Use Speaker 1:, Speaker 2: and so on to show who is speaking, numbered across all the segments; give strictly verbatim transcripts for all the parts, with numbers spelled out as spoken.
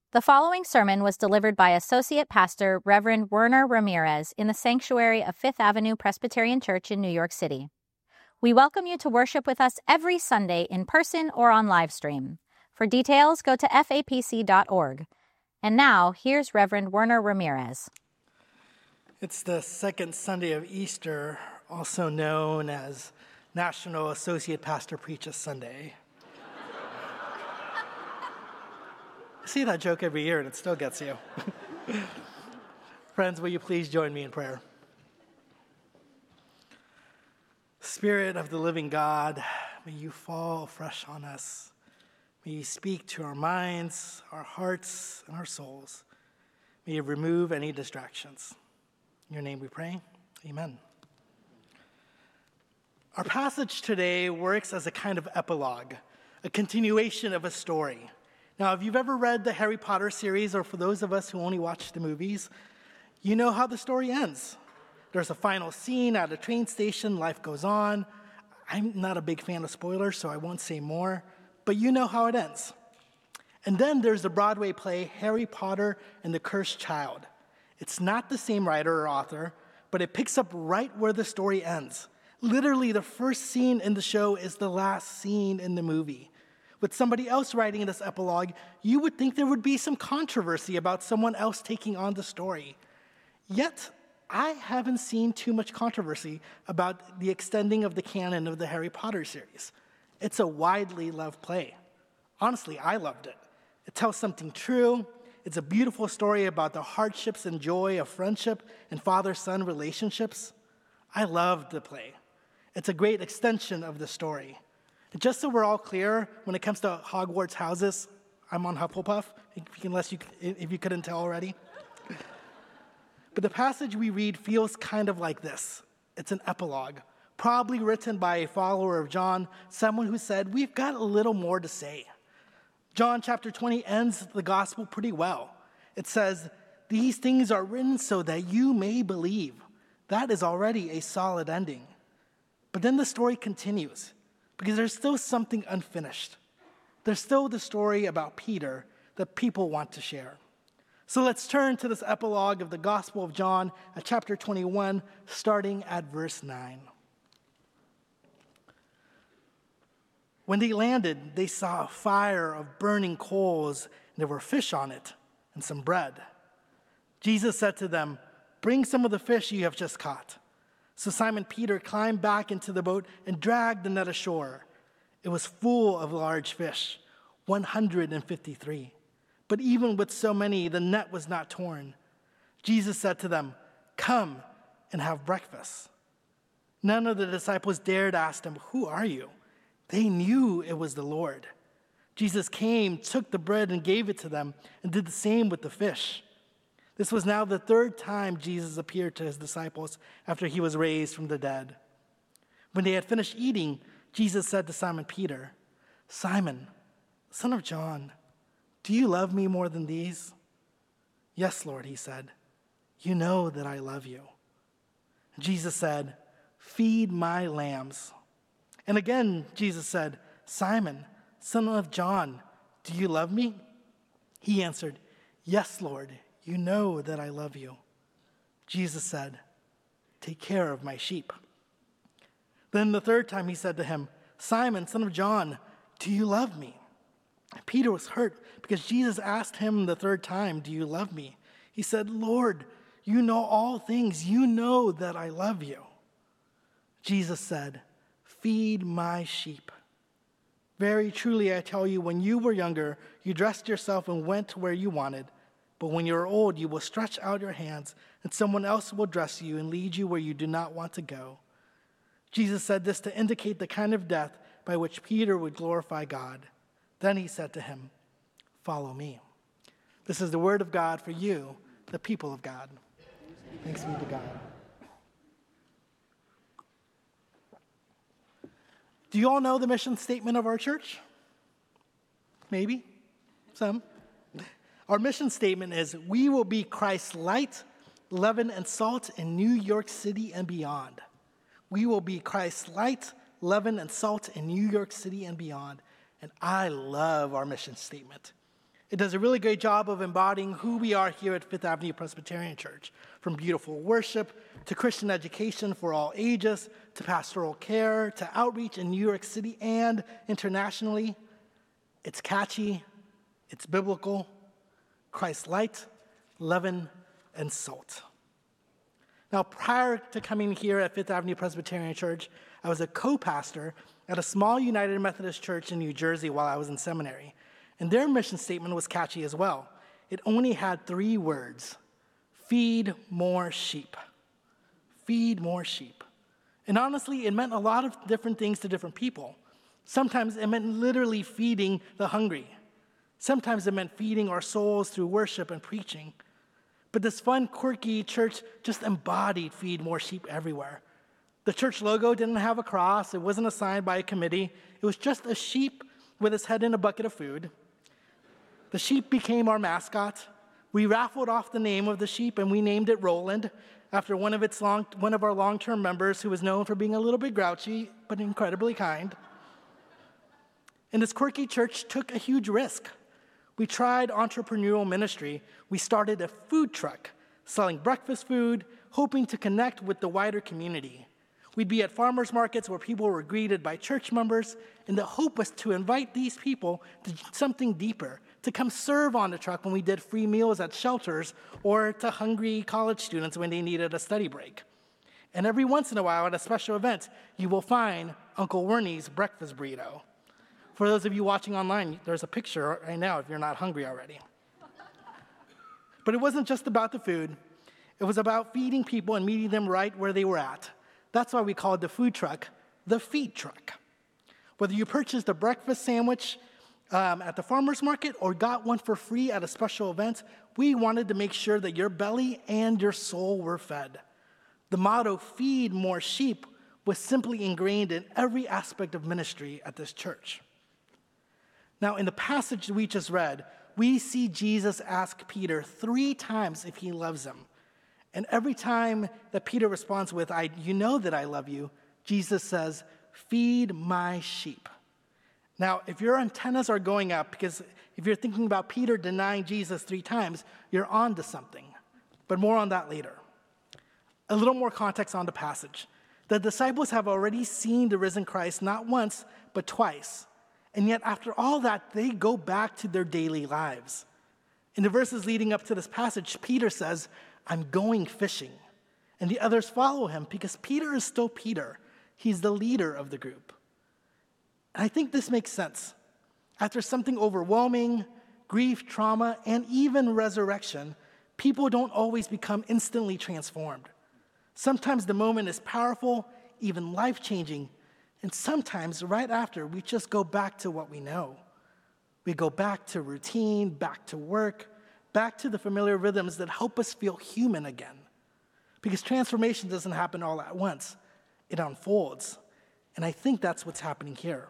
Speaker 1: The following sermon was delivered by Associate Pastor Reverend Werner Ramirez in the sanctuary of Fifth Avenue Presbyterian Church in New York City. We welcome you to worship with us every Sunday in person or on live stream. For details, go to f a p c dot org. And now, here's Reverend Werner Ramirez.
Speaker 2: It's the second Sunday of Easter, also known as National Associate Pastor Preaches Sunday. I see that joke every year and it still gets you. Friends, will you please join me in prayer? Spirit of the living God, may you fall afresh on us. May you speak to our minds, our hearts, and our souls. May you remove any distractions. In your name we pray, amen. Our passage today works as a kind of epilogue, a continuation of a story. Now, if you've ever read the Harry Potter series, or for those of us who only watch the movies, you know how the story ends. There's a final scene at a train station, life goes on. I'm not a big fan of spoilers, so I won't say more, but you know how it ends. And then there's the Broadway play, Harry Potter and the Cursed Child. It's not the same writer or author, but it picks up right where the story ends. Literally, the first scene in the show is the last scene in the movie. With somebody else writing this epilogue, you would think there would be some controversy about someone else taking on the story. Yet, I haven't seen too much controversy about the extending of the canon of the Harry Potter series. It's a widely loved play. Honestly, I loved it. It tells something true. It's a beautiful story about the hardships and joy of friendship and father-son relationships. I loved the play. It's a great extension of the story. Just so we're all clear, when it comes to Hogwarts houses, I'm on Hufflepuff, unless you, if you couldn't tell already. But the passage we read feels kind of like this. It's an epilogue, probably written by a follower of John, someone who said, we've got a little more to say. John chapter twenty ends the gospel pretty well. It says, these things are written so that you may believe. That is already a solid ending. But then the story continues, because there's still something unfinished. There's still the story about Peter that people want to share. So let's turn to this epilogue of the Gospel of John at chapter twenty-one, starting at verse nine. When they landed, they saw a fire of burning coals, and there were fish on it and some bread. Jesus said to them, bring some of the fish you have just caught. So Simon Peter climbed back into the boat and dragged the net ashore. It was full of large fish, one hundred fifty-three. But even with so many, the net was not torn. Jesus said to them, come and have breakfast. None of the disciples dared ask him, who are you? They knew it was the Lord. Jesus came, took the bread and gave it to them, and did the same with the fish. This was now the third time Jesus appeared to his disciples after he was raised from the dead. When they had finished eating, Jesus said to Simon Peter, Simon, son of John, do you love me more than these? Yes, Lord, he said. You know that I love you. Jesus said, feed my lambs. And again, Jesus said, Simon, son of John, do you love me? He answered, yes, Lord, you know that I love you. Jesus said, take care of my sheep. Then the third time he said to him, Simon, son of John, do you love me? Peter was hurt because Jesus asked him the third time, do you love me? He said, Lord, you know all things. You know that I love you. Jesus said, feed my sheep. Very truly, I tell you, when you were younger, you dressed yourself and went where you wanted. But when you're old, you will stretch out your hands, and someone else will dress you and lead you where you do not want to go. Jesus said this to indicate the kind of death by which Peter would glorify God. Then he said to him, follow me. This is the word of God for you, the people of God. Thanks be to God. Do you all know the mission statement of our church? Maybe, some. Our mission statement is, we will be Christ's light, leaven, and salt in New York City and beyond. We will be Christ's light, leaven, and salt in New York City and beyond. And I love our mission statement. It does a really great job of embodying who we are here at Fifth Avenue Presbyterian Church, from beautiful worship to Christian education for all ages, to pastoral care, to outreach in New York City and internationally. It's catchy, it's biblical, Christ light, leaven, and salt. Now, prior to coming here at Fifth Avenue Presbyterian Church, I was a co-pastor at a small United Methodist church in New Jersey while I was in seminary. And their mission statement was catchy as well. It only had three words: feed more sheep. Feed more sheep. And honestly, it meant a lot of different things to different people. Sometimes it meant literally feeding the hungry. Sometimes it meant feeding our souls through worship and preaching. But this fun, quirky church just embodied feed more sheep everywhere. The church logo didn't have a cross. It wasn't assigned by a committee. It was just a sheep with its head in a bucket of food. The sheep became our mascot. We raffled off the name of the sheep, and we named it Roland, after one of its long, one of our long-term members who was known for being a little bit grouchy, but incredibly kind. And this quirky church took a huge risk. We tried entrepreneurial ministry. We started a food truck, selling breakfast food, hoping to connect with the wider community. We'd be at farmers markets where people were greeted by church members, and the hope was to invite these people to something deeper, to come serve on the truck when we did free meals at shelters, or to hungry college students when they needed a study break. And every once in a while at a special event, you will find Uncle Wernie's breakfast burrito. For those of you watching online, there's a picture right now if you're not hungry already. But it wasn't just about the food. It was about feeding people and meeting them right where they were at. That's why we called the food truck the feed truck. Whether you purchased a breakfast sandwich um, at the farmer's market or got one for free at a special event, we wanted to make sure that your belly and your soul were fed. The motto, feed more sheep, was simply ingrained in every aspect of ministry at this church. Now, in the passage we just read, we see Jesus ask Peter three times if he loves him. And every time that Peter responds with, I, you know that I love you, Jesus says, feed my sheep. Now, if your antennas are going up, because if you're thinking about Peter denying Jesus three times, you're on to something. But more on that later. A little more context on the passage. The disciples have already seen the risen Christ not once, but twice. And yet, after all that, they go back to their daily lives. In the verses leading up to this passage, Peter says, I'm going fishing. And the others follow him because Peter is still Peter. He's the leader of the group. And I think this makes sense. After something overwhelming, grief, trauma, and even resurrection, people don't always become instantly transformed. Sometimes the moment is powerful, even life-changing, and sometimes right after, we just go back to what we know. We go back to routine, back to work, back to the familiar rhythms that help us feel human again. Because transformation doesn't happen all at once. It unfolds. And I think that's what's happening here.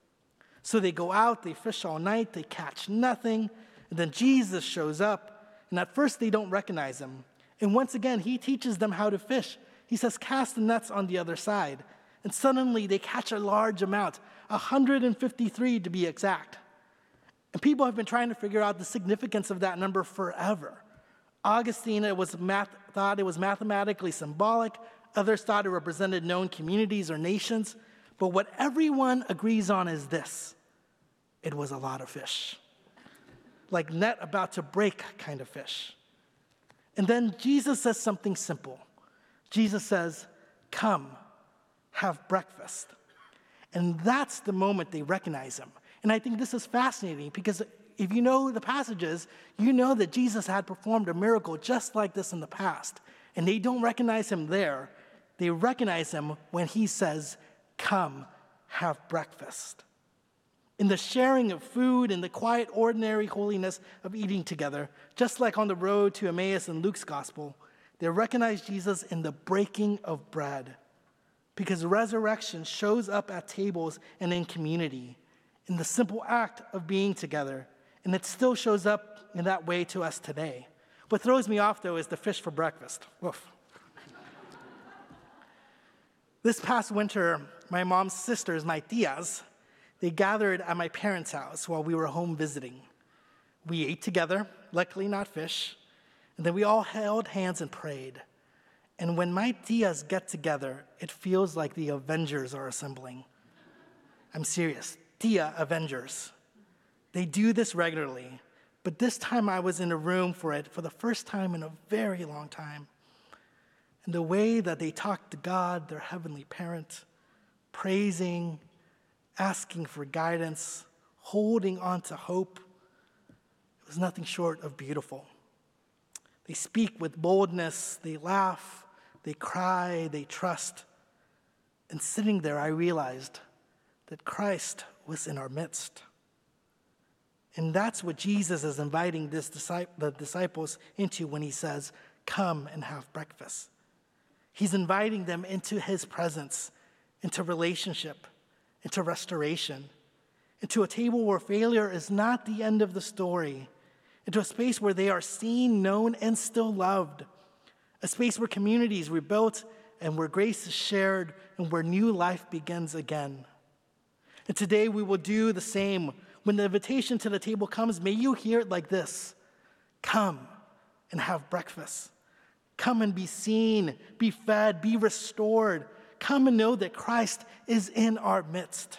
Speaker 2: So they go out, they fish all night, they catch nothing, and then Jesus shows up, and at first they don't recognize him. And once again, he teaches them how to fish. He says, cast the nets on the other side. And suddenly they catch a large amount, one hundred fifty-three to be exact. And people have been trying to figure out the significance of that number forever. Augustine it was math, thought it was mathematically symbolic. Others thought it represented known communities or nations. But what everyone agrees on is this. It was a lot of fish. Like net about to break kind of fish. And then Jesus says something simple. Jesus says, come, have breakfast. And that's the moment they recognize him. And I think this is fascinating because if you know the passages, you know that Jesus had performed a miracle just like this in the past. And they don't recognize him there. They recognize him when he says, come, have breakfast. In the sharing of food and the quiet, ordinary holiness of eating together, just like on the road to Emmaus in Luke's gospel, they recognize Jesus in the breaking of bread. Because resurrection shows up at tables and in community, in the simple act of being together. And it still shows up in that way to us today. What throws me off, though, is the fish for breakfast. Woof. This past winter, my mom's sisters, my tias, they gathered at my parents' house while we were home visiting. We ate together, luckily not fish, and then we all held hands and prayed. And when my tias get together, it feels like the Avengers are assembling. I'm serious, tia Avengers. They do this regularly, but this time I was in a room for it for the first time in a very long time. And the way that they talk to God, their heavenly parent, praising, asking for guidance, holding on to hope, it was nothing short of beautiful. They speak with boldness, they laugh, they cry, they trust. And sitting there, I realized that Christ was in our midst. And that's what Jesus is inviting this disciple, the disciples into when he says, come and have breakfast. He's inviting them into his presence, into relationship, into restoration, into a table where failure is not the end of the story, into a space where they are seen, known, and still loved, a space where communities were built and where grace is shared and where new life begins again. And today we will do the same. When the invitation to the table comes, may you hear it like this: come and have breakfast. Come and be seen, be fed, be restored. Come and know that Christ is in our midst.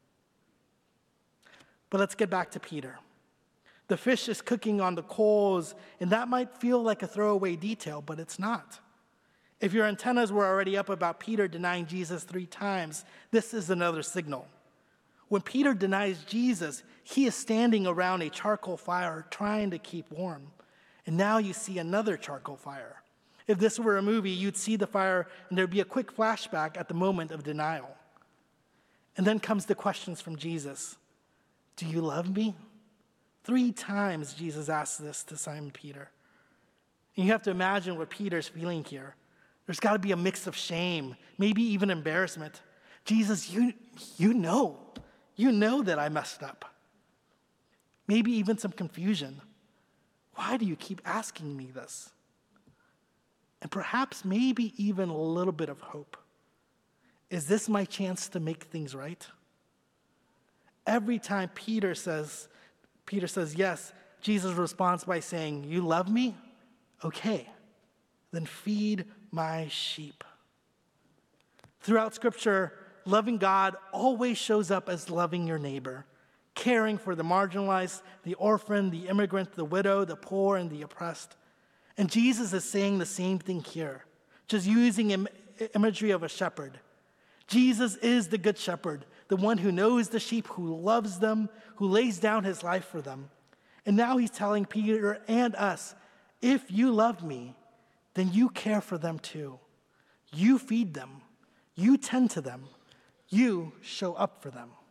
Speaker 2: But let's get back to Peter. The fish is cooking on the coals, and that might feel like a throwaway detail, but it's not. If your antennas were already up about Peter denying Jesus three times, this is another signal. When Peter denies Jesus, he is standing around a charcoal fire trying to keep warm. And now you see another charcoal fire. If this were a movie, you'd see the fire and there'd be a quick flashback at the moment of denial. And then comes the questions from Jesus. Do you love me? Three times Jesus asks this to Simon Peter. And you have to imagine what Peter's feeling here. There's got to be a mix of shame, maybe even embarrassment. Jesus, you, you know, you know that I messed up. Maybe even some confusion. Why do you keep asking me this? And perhaps maybe even a little bit of hope. Is this my chance to make things right? Every time Peter says, Peter says yes, Jesus responds by saying, you love me? Okay, then feed my sheep. Throughout Scripture, loving God always shows up as loving your neighbor, caring for the marginalized, the orphan, the immigrant, the widow, the poor, and the oppressed. And Jesus is saying the same thing here, just using im- imagery of a shepherd. Jesus is the good shepherd, the one who knows the sheep, who loves them, who lays down his life for them. And now he's telling Peter and us, if you love me, then you care for them too. You feed them. You tend to them. You show up for them.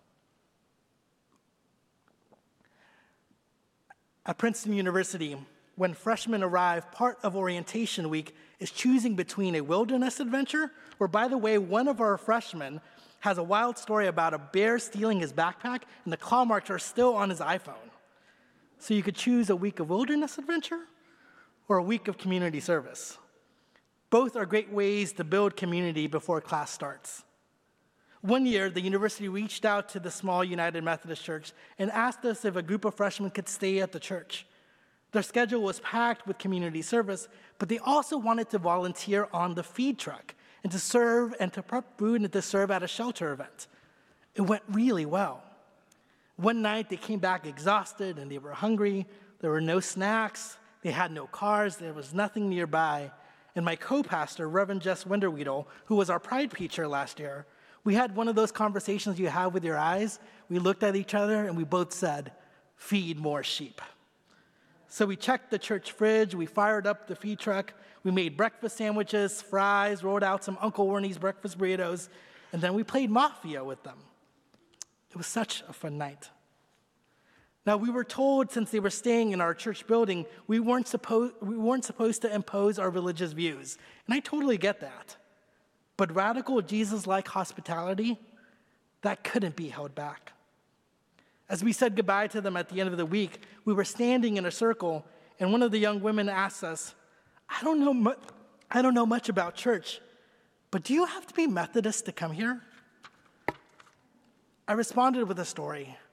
Speaker 2: At Princeton University, when freshmen arrive, part of orientation week is choosing between a wilderness adventure, where, by the way, one of our freshmen has a wild story about a bear stealing his backpack, and the claw marks are still on his iPhone. So you could choose a week of wilderness adventure or a week of community service. Both are great ways to build community before class starts. One year, the university reached out to the small United Methodist Church and asked us if a group of freshmen could stay at the church. Their schedule was packed with community service, but they also wanted to volunteer on the feed truck and to serve and to prep food and to serve at a shelter event. It went really well. One night, they came back exhausted and they were hungry. There were no snacks. They had no cars. There was nothing nearby. And my co-pastor, Reverend Jess Winderweedle, who was our Pride preacher last year, we had one of those conversations you have with your eyes. We looked at each other and we both said, feed more sheep. So we checked the church fridge, we fired up the feed truck, we made breakfast sandwiches, fries, rolled out some Uncle Wernie's breakfast burritos, and then we played Mafia with them. It was such a fun night. Now, we were told, since they were staying in our church building, we weren't supposed we weren't supposed to impose our religious views. And I totally get that. But radical Jesus-like hospitality, that couldn't be held back. As we said goodbye to them at the end of the week, we were standing in a circle, and one of the young women asked us, I don't know mu- I don't know much about church, but do you have to be Methodist to come here? I responded with a story.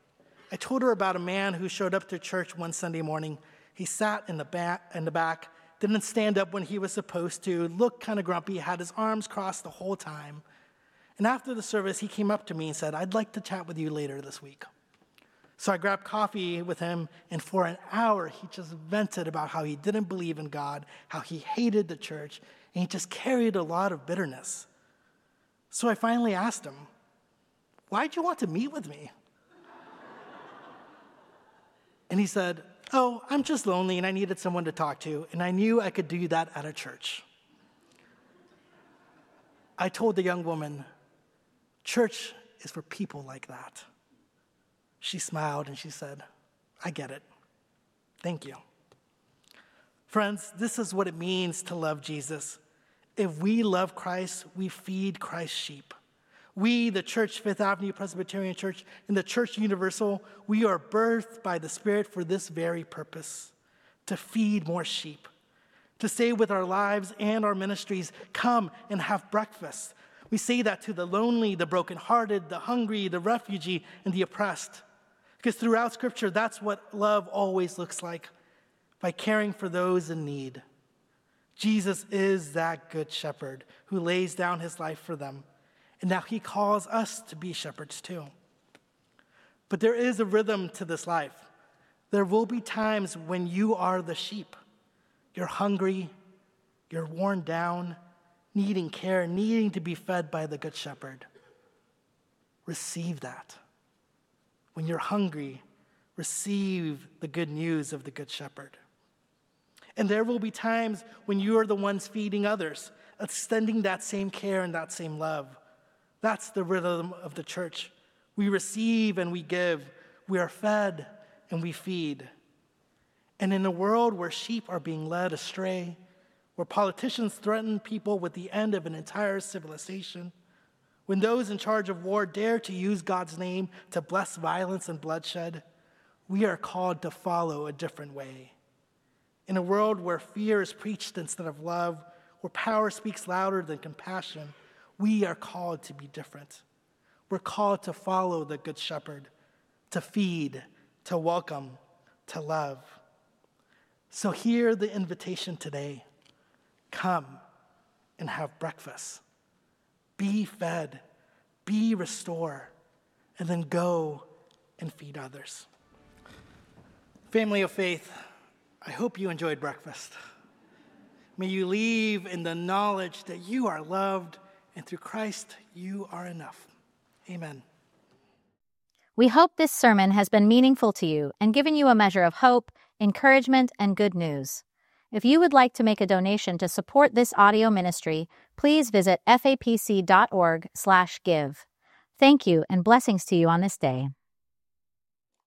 Speaker 2: I told her about a man who showed up to church one Sunday morning. He sat in the back, in the back, didn't stand up when he was supposed to, looked kind of grumpy, had his arms crossed the whole time. And after the service, he came up to me and said, "I'd like to chat with you later this week." So I grabbed coffee with him, and for an hour, he just vented about how he didn't believe in God, how he hated the church, and he just carried a lot of bitterness. So I finally asked him, "Why'd you want to meet with me?" And he said, "Oh, I'm just lonely and I needed someone to talk to, and I knew I could do that at a church." I told the young woman, "Church is for people like that." She smiled and she said, "I get it. Thank you." Friends, this is what it means to love Jesus. If we love Christ, we feed Christ's sheep. We, the Church, Fifth Avenue Presbyterian Church, and the Church Universal, we are birthed by the Spirit for this very purpose, to feed more sheep, to say with our lives and our ministries, "Come and have breakfast." We say that to the lonely, the brokenhearted, the hungry, the refugee, and the oppressed. Because throughout Scripture, that's what love always looks like, by caring for those in need. Jesus is that good shepherd who lays down his life for them. And now he calls us to be shepherds too. But there is a rhythm to this life. There will be times when you are the sheep. You're hungry, you're worn down, needing care, needing to be fed by the good shepherd. Receive that. When you're hungry, receive the good news of the good shepherd. And there will be times when you are the ones feeding others, extending that same care and that same love. That's the rhythm of the church. We receive and we give. We are fed and we feed. And in a world where sheep are being led astray, where politicians threaten people with the end of an entire civilization, when those in charge of war dare to use God's name to bless violence and bloodshed, we are called to follow a different way. In a world where fear is preached instead of love, where power speaks louder than compassion, we are called to be different. We're called to follow the Good Shepherd, to feed, to welcome, to love. So hear the invitation today. Come and have breakfast. Be fed, be restored, and then go and feed others. Family of faith, I hope you enjoyed breakfast. May you leave in the knowledge that you are loved, and through Christ you are enough. Amen.
Speaker 1: We hope this sermon has been meaningful to you and given you a measure of hope, encouragement, and good news. If you would like to make a donation to support this audio ministry, please visit f a p c dot org slash give. Thank you and blessings to you on this day.